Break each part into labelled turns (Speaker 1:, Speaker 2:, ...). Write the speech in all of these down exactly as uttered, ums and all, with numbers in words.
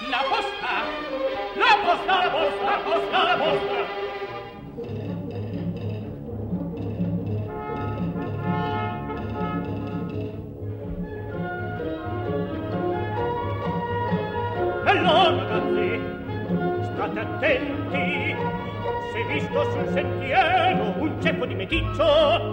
Speaker 1: La posta! La posta! La posta! La posta! La posta! Allora, ragazzi, state attenti. Si è visto sul sentiero un ceppo di meticcio.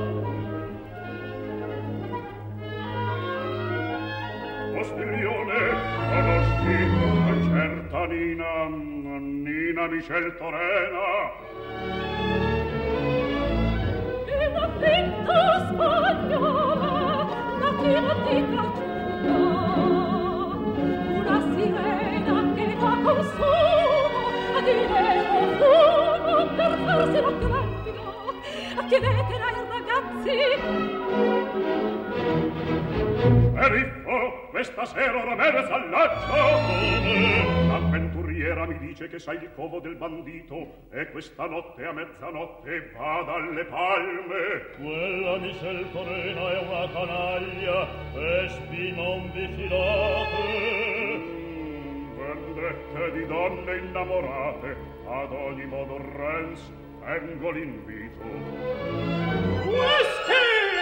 Speaker 2: Postiglione, conosci una certa Nina, Nina Michel Torena?
Speaker 3: È una finta spagnola, nativa di Calcutta, una sirena che fa consumo di vero fumo per farsi l'occhio lampido. Chiedetela ai ragazzi.
Speaker 2: Sceriffo, questa sera ora me ne s'allaccio. L'avventuriera mi dice che sai il covo del bandito e questa notte a mezzanotte va dalle palme.
Speaker 4: Quella Michel Torena è una canaglia, vespi non vi fidate.
Speaker 2: Mm, vendette di donne innamorate, ad ogni modo Renz, tengo l'invito.
Speaker 1: Whisky!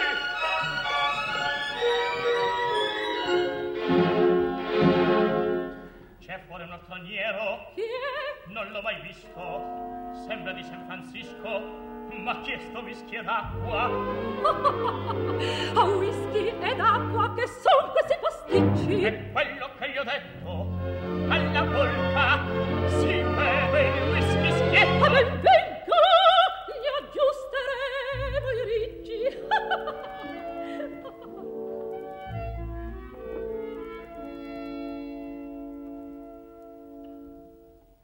Speaker 1: C'è fuori uno straniero?
Speaker 3: Chi è?
Speaker 1: Non l'ho mai visto. Sembra di San Francisco. M'ha chiesto whisky ed acqua.
Speaker 3: A whisky ed acqua che son questi pasticci.
Speaker 1: E quel